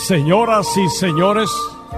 Señoras y señores,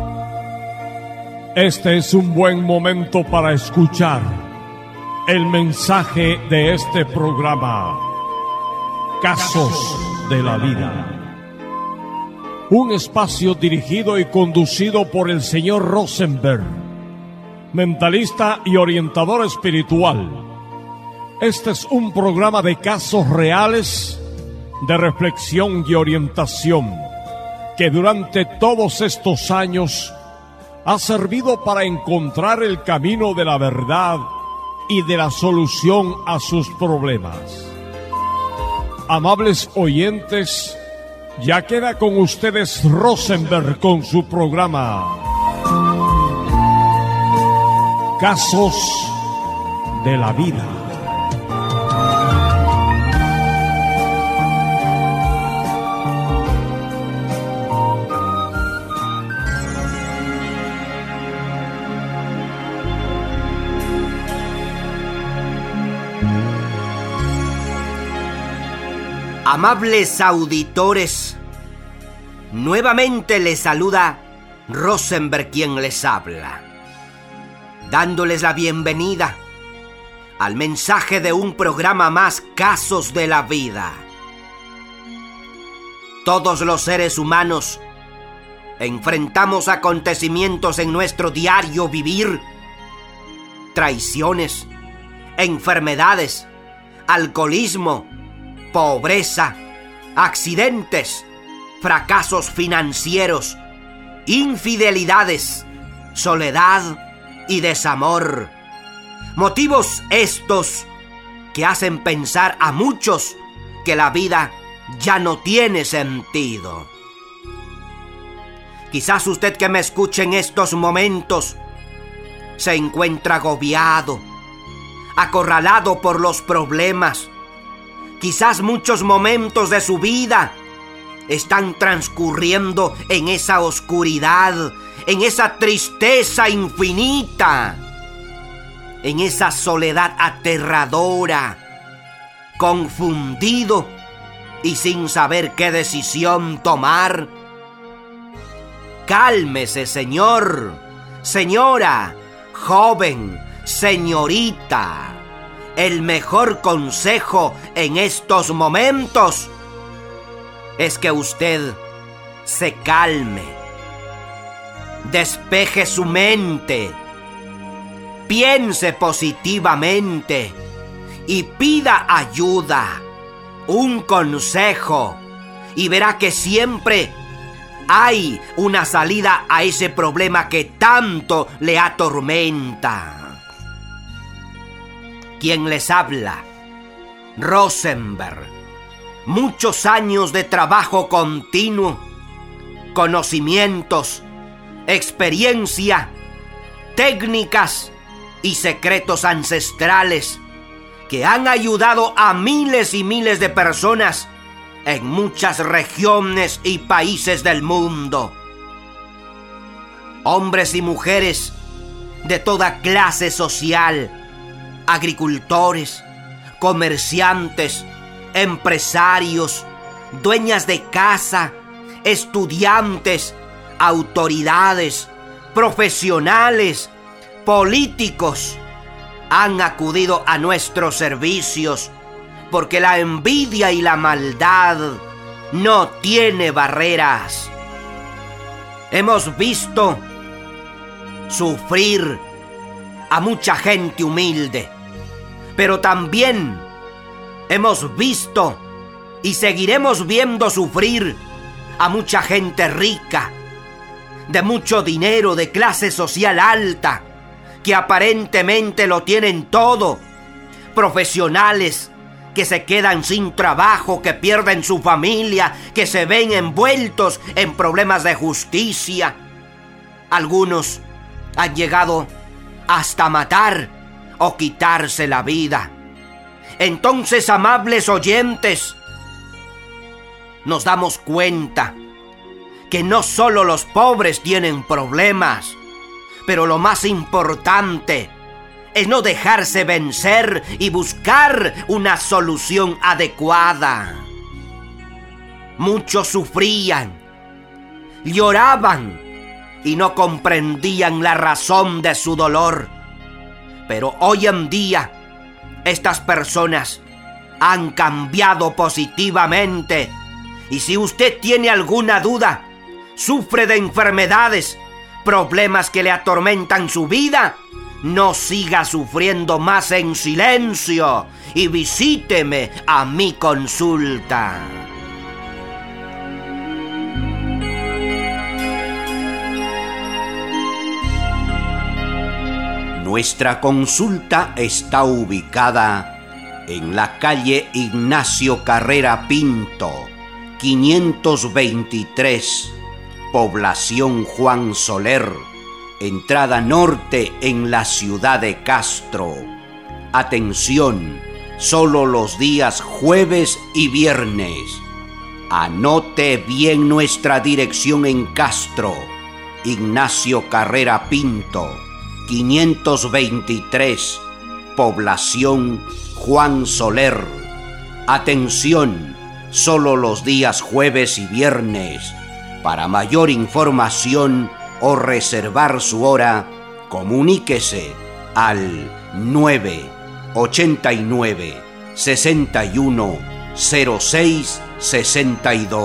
este es un buen momento para escuchar el mensaje de este programa, Casos de la Vida. Un espacio dirigido y conducido por el señor Rosenberg, mentalista y orientador espiritual. Este es un programa de casos reales, de reflexión y orientación, que durante todos estos años ha servido para encontrar el camino de la verdad y de la solución a sus problemas. Amables oyentes, ya queda con ustedes Rosenberg con su programa Casos de la Vida. Amables auditores, nuevamente les saluda Rosenberg quien les habla, dándoles la bienvenida al mensaje de un programa más, Casos de la Vida. Todos los seres humanos enfrentamos acontecimientos en nuestro diario vivir, traiciones, enfermedades, alcoholismo, pobreza, accidentes, fracasos financieros, infidelidades, soledad y desamor. Motivos estos que hacen pensar a muchos que la vida ya no tiene sentido. Quizás usted que me escuche en estos momentos se encuentra agobiado, acorralado por los problemas. Quizás muchos momentos de su vida están transcurriendo en esa oscuridad, en esa tristeza infinita, en esa soledad aterradora, confundido y sin saber qué decisión tomar. Cálmese, señor, señora, joven, señorita. El mejor consejo en estos momentos es que usted se calme, despeje su mente, piense positivamente y pida ayuda, un consejo, y verá que siempre hay una salida a ese problema que tanto le atormenta. Quien les habla, Rosenberg. Muchos años de trabajo continuo, conocimientos, experiencia, técnicas y secretos ancestrales que han ayudado a miles y miles de personas en muchas regiones y países del mundo. Hombres y mujeres de toda clase social, agricultores, comerciantes, empresarios, dueñas de casa, estudiantes, autoridades, profesionales, políticos, han acudido a nuestros servicios porque la envidia y la maldad no tiene barreras. Hemos visto sufrir a mucha gente humilde, pero también hemos visto y seguiremos viendo sufrir a mucha gente rica, de mucho dinero, de clase social alta, que aparentemente lo tienen todo, profesionales que se quedan sin trabajo, que pierden su familia, que se ven envueltos en problemas de justicia. Algunos han llegado hasta matar o quitarse la vida. Entonces, amables oyentes, nos damos cuenta que no solo los pobres tienen problemas, pero lo más importante es no dejarse vencer y buscar una solución adecuada. Muchos sufrían, lloraban y no comprendían la razón de su dolor. Pero hoy en día, estas personas han cambiado positivamente. Y si usted tiene alguna duda, sufre de enfermedades, problemas que le atormentan su vida, no siga sufriendo más en silencio y visíteme a mi consulta. Nuestra consulta está ubicada en la calle Ignacio Carrera Pinto, 523, población Juan Soler, entrada norte en la ciudad de Castro. Atención, solo los días jueves y viernes. Anote bien nuestra dirección en Castro, Ignacio Carrera Pinto, 523, población Juan Soler. Atención, solo los días jueves y viernes. Para mayor información o reservar su hora, comuníquese al 989 61 06 62.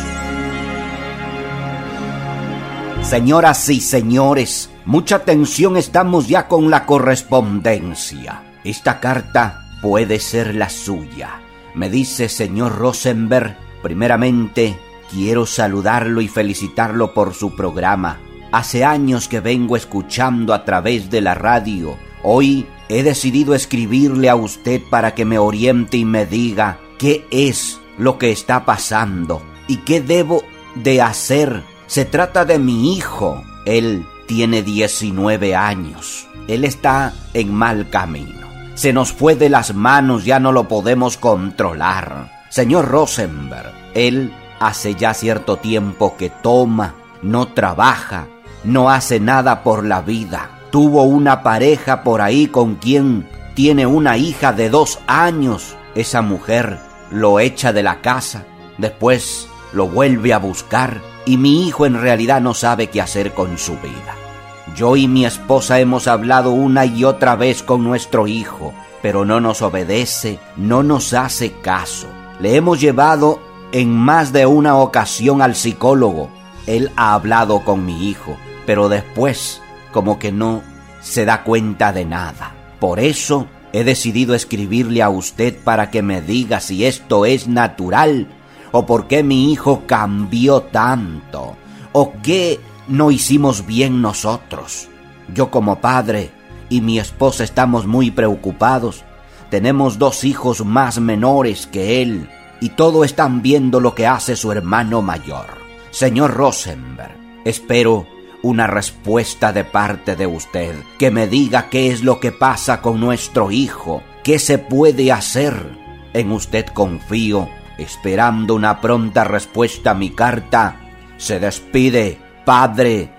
Señoras y señores, mucha atención, estamos ya con la correspondencia. Esta carta puede ser la suya. Me dice: señor Rosenberg, primeramente quiero saludarlo y felicitarlo por su programa. Hace años que vengo escuchando a través de la radio. Hoy he decidido escribirle a usted para que me oriente y me diga qué es lo que está pasando y qué debo de hacer. Se trata de mi hijo. Él tiene 19 años. Él está en mal camino. Se nos fue de las manos, ya no lo podemos controlar. Señor Rosenberg, él hace ya cierto tiempo que toma, no trabaja, no hace nada por la vida. Tuvo una pareja por ahí con quien tiene una hija de 2 años. Esa mujer lo echa de la casa, después lo vuelve a buscar y mi hijo en realidad no sabe qué hacer con su vida. Yo y mi esposa hemos hablado una y otra vez con nuestro hijo, pero no nos obedece, no nos hace caso. Le hemos llevado en más de una ocasión al psicólogo. Él ha hablado con mi hijo, pero después como que no se da cuenta de nada. Por eso he decidido escribirle a usted para que me diga si esto es natural o por qué mi hijo cambió tanto o qué no hicimos bien nosotros. Yo como padre y mi esposa estamos muy preocupados. Tenemos 2 hijos más menores que él y todos están viendo lo que hace su hermano mayor. Señor Rosenberg, espero una respuesta de parte de usted, que me diga qué es lo que pasa con nuestro hijo, qué se puede hacer. En usted confío, esperando una pronta respuesta a mi carta. Se despide, padre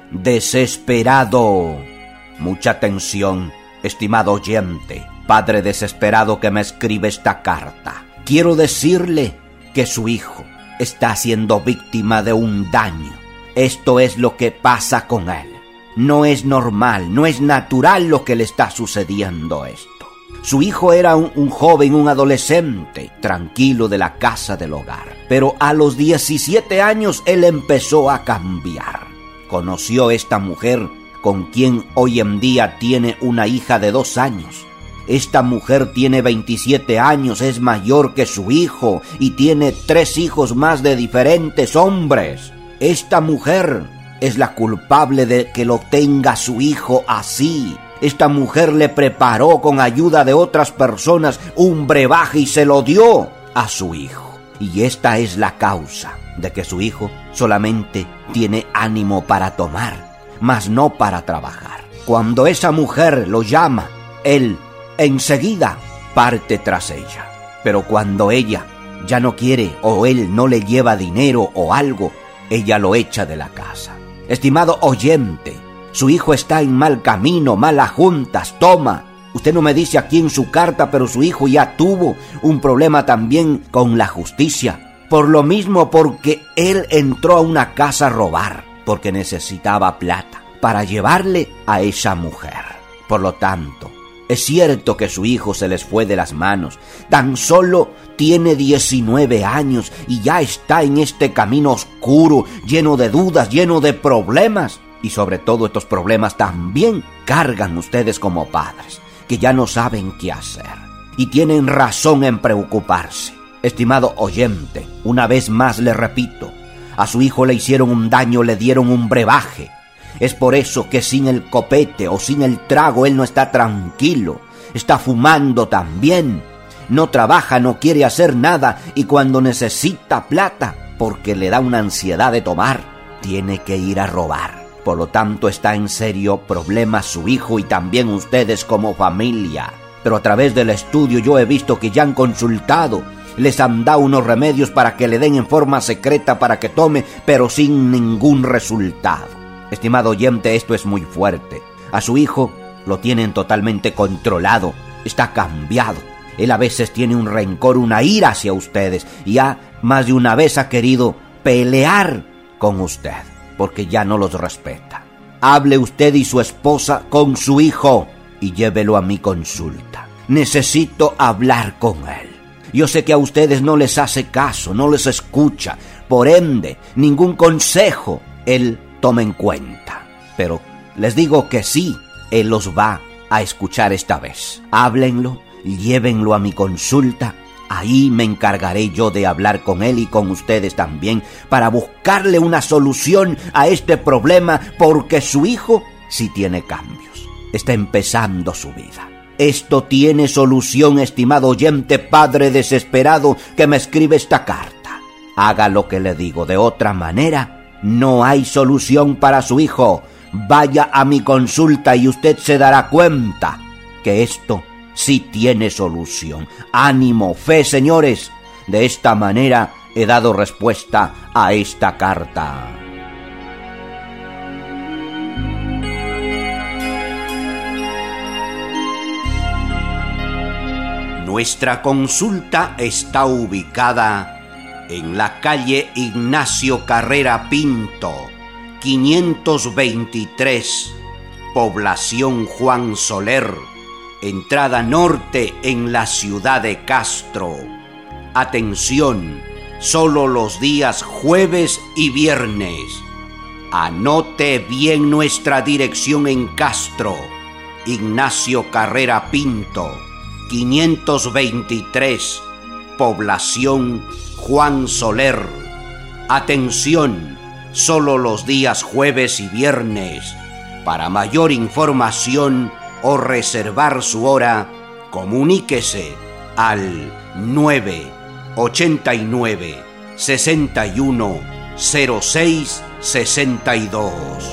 desesperado. Mucha atención, estimado oyente, padre desesperado que me escribe esta carta. Quiero decirle que su hijo está siendo víctima de un daño. Esto es lo que pasa con él. No es normal, no es natural lo que le está sucediendo esto. Su hijo era un joven, un adolescente, tranquilo de la casa del hogar. Pero a los 17 años él empezó a cambiar. Conoció a esta mujer con quien hoy en día tiene una hija de 2 años. Esta mujer tiene 27 años, es mayor que su hijo y tiene 3 hijos más de diferentes hombres. Esta mujer es la culpable de que lo tenga su hijo así. Esta mujer le preparó con ayuda de otras personas un brebaje y se lo dio a su hijo. Y esta es la causa de que su hijo solamente tiene ánimo para tomar, mas no para trabajar. Cuando esa mujer lo llama, él enseguida parte tras ella. Pero cuando ella ya no quiere o él no le lleva dinero o algo, ella lo echa de la casa. Estimado oyente, su hijo está en mal camino, malas juntas, toma. Usted no me dice aquí en su carta, pero su hijo ya tuvo un problema también con la justicia. por lo mismo, porque él entró a una casa a robar, porque necesitaba plata para llevarle a esa mujer. Por lo tanto, es cierto que su hijo se les fue de las manos. Tan solo tiene 19 años y ya está en este camino oscuro, lleno de dudas, lleno de problemas. Y sobre todo estos problemas también cargan ustedes como padres, que ya no saben qué hacer. Y tienen razón en preocuparse. Estimado oyente, una vez más le repito, a su hijo le hicieron un daño, le dieron un brebaje. Es por eso que sin el copete o sin el trago él no está tranquilo. Está fumando también. No trabaja, no quiere hacer nada, y cuando necesita plata, porque le da una ansiedad de tomar, tiene que ir a robar. Por lo tanto, está en serio problema su hijo y también ustedes como familia. Pero a través del estudio yo he visto que ya han consultado, les han dado unos remedios para que le den en forma secreta para que tome, pero sin ningún resultado. Estimado oyente, esto es muy fuerte. A su hijo lo tienen totalmente controlado, está cambiado. Él a veces tiene un rencor, una ira hacia ustedes, y ya más de una vez ha querido pelear con usted, porque ya no los respeta. Hable usted y su esposa con su hijo y llévelo a mi consulta. Necesito hablar con él. Yo sé que a ustedes no les hace caso, no les escucha, por ende, ningún consejo él toma en cuenta. Pero les digo que sí, él los va a escuchar esta vez. Háblenlo, llévenlo a mi consulta. Ahí me encargaré yo de hablar con él y con ustedes también para buscarle una solución a este problema, porque su hijo sí tiene cambios. Está empezando su vida. Esto tiene solución, estimado oyente, padre desesperado que me escribe esta carta. Haga lo que le digo, de otra manera no hay solución para su hijo. Vaya a mi consulta y usted se dará cuenta que esto sí tiene solución. Ánimo, fe, señores. De esta manera he dado respuesta a esta carta. Nuestra consulta está ubicada en la calle Ignacio Carrera Pinto, 523, población Juan Soler, entrada norte en la ciudad de Castro. Atención, solo los días jueves y viernes. Anote bien nuestra dirección en Castro, Ignacio Carrera Pinto, 523, población Juan Soler. Atención, solo los días jueves y viernes. Para mayor información o reservar su hora, comuníquese al 989 61 06 62.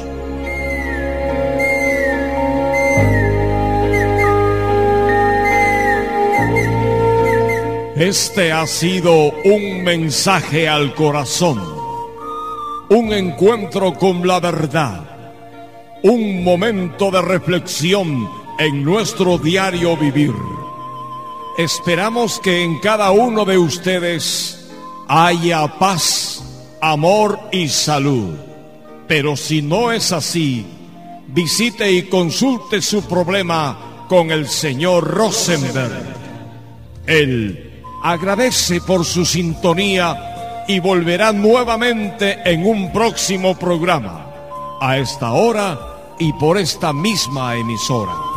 Este ha sido un mensaje al corazón, un encuentro con la verdad, un momento de reflexión en nuestro diario vivir. Esperamos que en cada uno de ustedes haya paz, amor y salud. Pero si no es así, visite y consulte su problema con el señor Rosenberg. Él agradece por su sintonía y volverá nuevamente en un próximo programa, a esta hora y por esta misma emisora.